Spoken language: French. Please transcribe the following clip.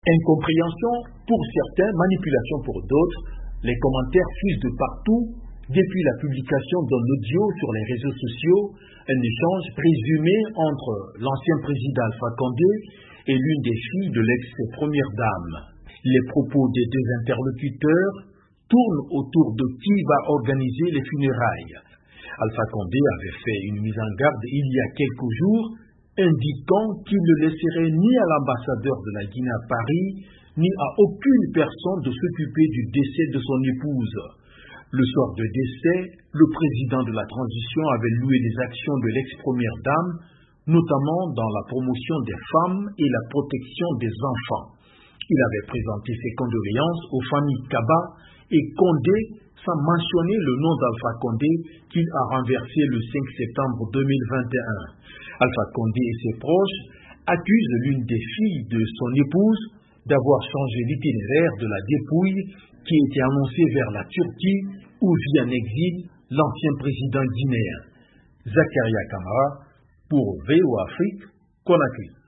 Incompréhension pour certains, manipulation pour d'autres, les commentaires fusent de partout depuis la publication d'un audio sur les réseaux sociaux, un échange présumé entre l'ancien président Alpha Condé et l'une des filles de l'ex-première dame. Les propos des deux interlocuteurs tournent autour de qui va organiser les funérailles. Alpha Condé avait fait une mise en garde il y a quelques jours, indiquant qu'il ne laisserait ni à l'ambassadeur de la Guinée à Paris, ni à aucune personne de s'occuper du décès de son épouse. Le soir de décès, le président de la transition avait loué les actions de l'ex-première dame, notamment dans la promotion des femmes et la protection des enfants. Il avait présenté ses condoléances aux familles Kaba et Condé sans mentionner le nom d'Alpha Condé qu'il a renversé le 5 septembre 2021. Alpha Condé et ses proches accusent l'une des filles de son épouse d'avoir changé l'itinéraire de la dépouille qui était annoncée vers la Turquie où vit en exil l'ancien président guinéen. Zakaria Kamara pour VOA Afrique, Conakry.